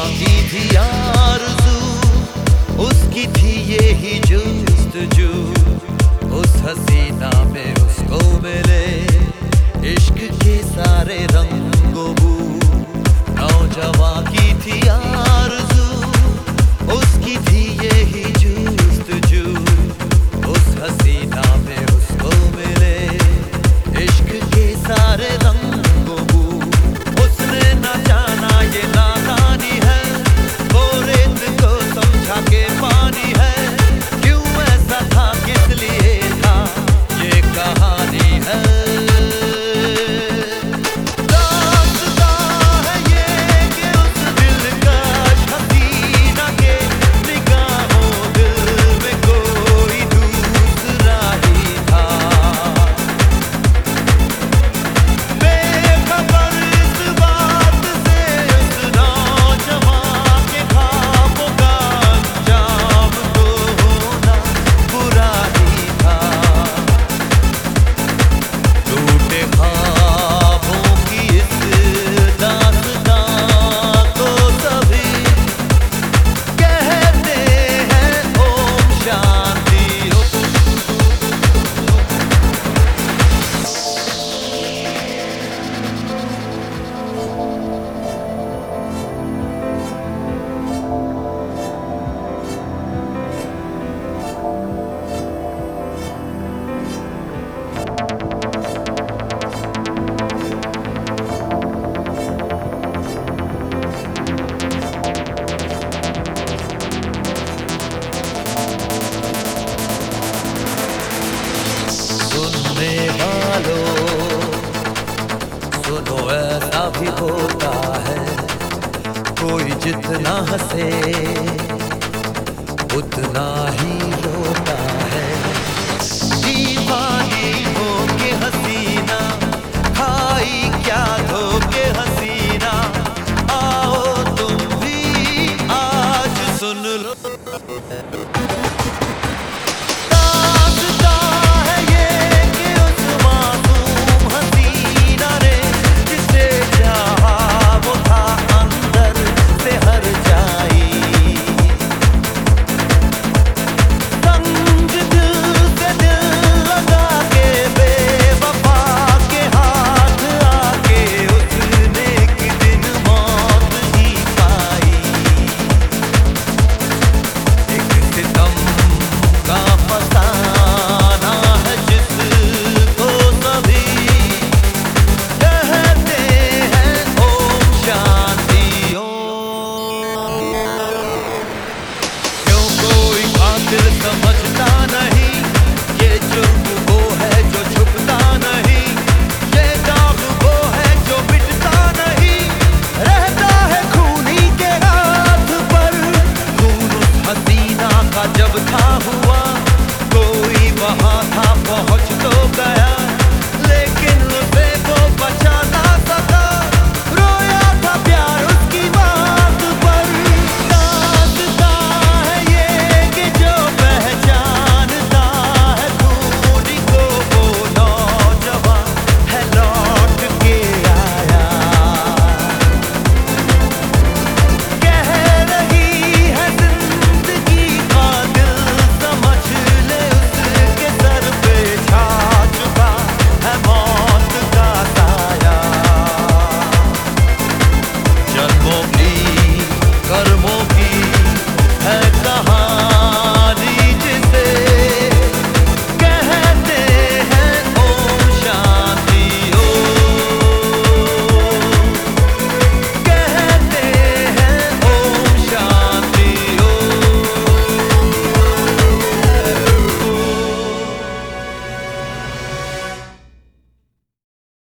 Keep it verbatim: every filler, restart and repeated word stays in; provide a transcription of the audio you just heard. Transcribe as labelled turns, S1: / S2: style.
S1: की थी आरज़ू, उसकी थी ये ही जुस्तजू। उस हसीना पे उसको मिले इश्क के सारे रंगो बू। नौजवां की थी आरज़ू, उसकी थी ये ही जुस्तजू। उस हसीना पे उसको मिले इश्क के सारे रंगो बू। उसने न जाना ये नादानी है, वो रेत को समझा के पानी है। क्यों ऐसा था, किस लिए था, ये कहानी है। सुनो, ऐसा भी होता है, कोई जितना हंसे उतना ही